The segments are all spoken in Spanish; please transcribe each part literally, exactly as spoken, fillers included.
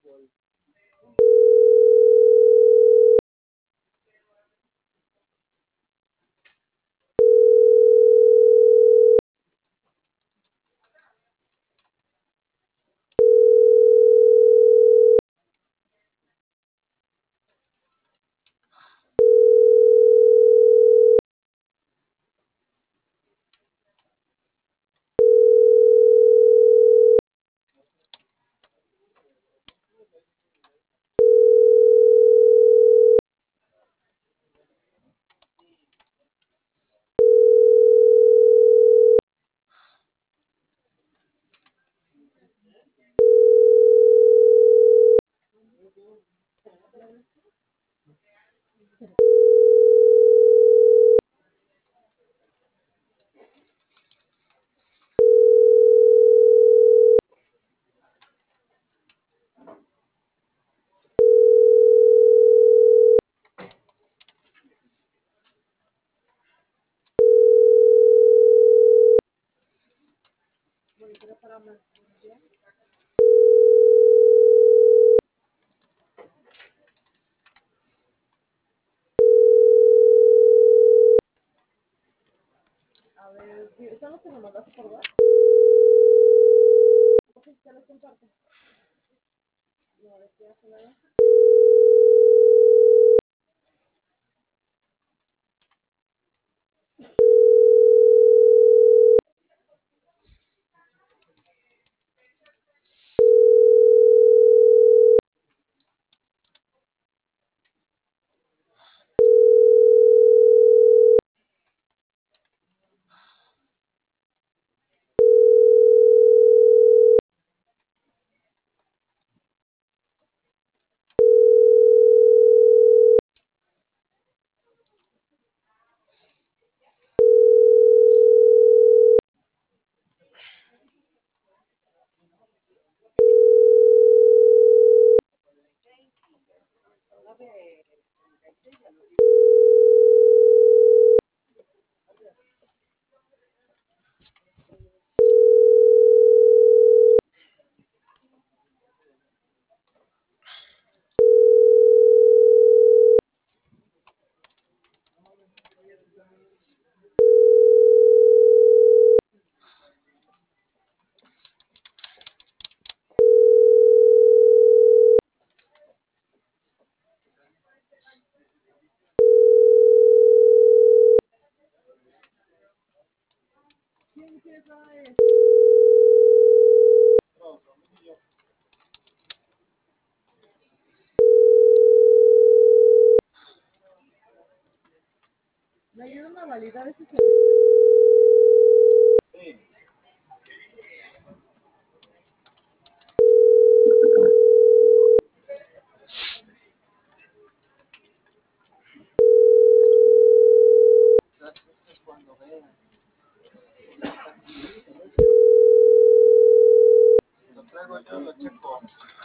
A ver, sí, ¿son los que me mandaste por WhatsApp? Ok, ya los comparto. No, a ver, ¿qué hacen ahí? ¿Quién trae? ¿Me ayudan a validar ese servicio? Lo traigo yo, lo checo.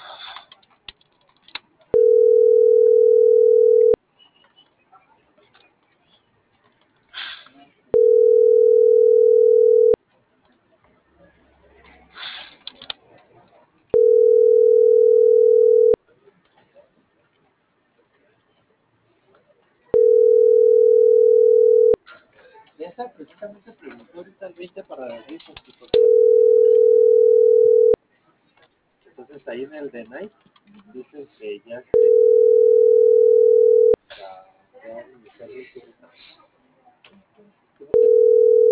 Esa precisamente preguntó ahorita el veinte para rifas. Entonces ahí en el de Night dicen que ya se para iniciar el turno.